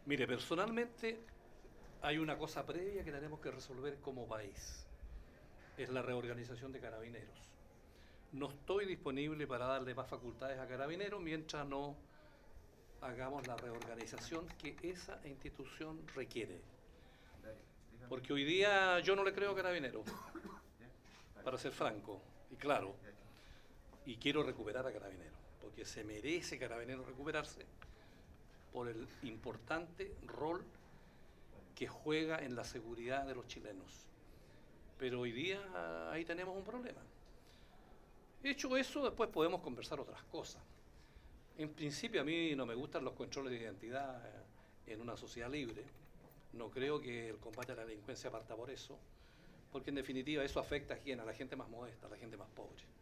Mire, personalmente hay una cosa previa que tenemos que resolver como país. Es la reorganización de Carabineros. No estoy disponible para darle más facultades a Carabineros mientras no hagamos la reorganización que esa institución requiere. Porque hoy día yo no le creo a Carabineros, para ser franco y claro, y quiero recuperar a Carabineros, porque se merece Carabineros recuperarse por el importante rol que juega en la seguridad de los chilenos. Pero hoy día ahí tenemos un problema. Hecho eso, después podemos conversar otras cosas. En principio a mí no me gustan los controles de identidad en una sociedad libre. No creo que el combate a la delincuencia parta por eso, porque en definitiva eso afecta a quién, a la gente más modesta, a la gente más pobre.